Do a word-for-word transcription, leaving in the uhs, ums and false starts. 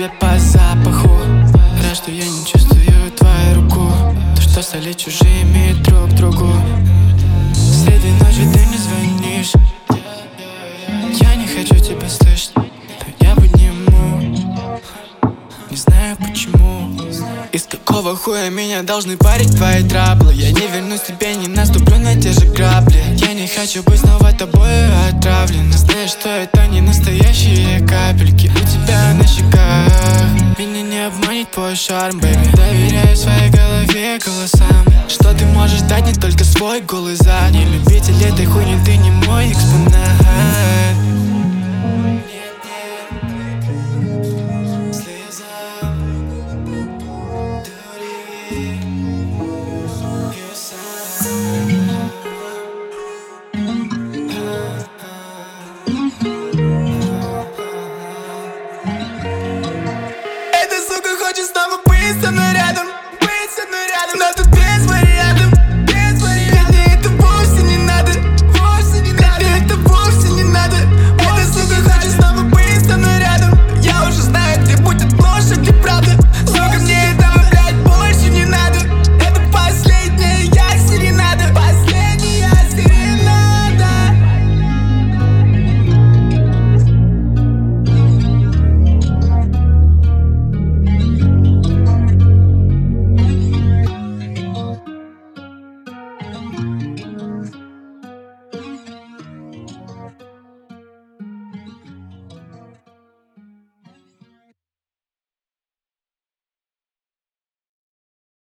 тебя по запаху. Рад, что я не чувствую твою руку. То, что стали чужими друг другу. Среди ночи ты мне звонишь. Я не хочу тебя слышать, но я подниму. Не знаю почему. Из какого хуя меня должны парить твои траблы? Я не вернусь тебе, не наступлю на те же грабли. Я не хочу быть снова тобой отравлен. Знаешь, что это не настоящие капельки у тебя на щеках. Меня не обманет твой шарм, бэйби. Доверяю своей голове голосам. Что ты можешь дать, не только свой голый зад. Не любитель этой хуйни, ты не мой экспонат.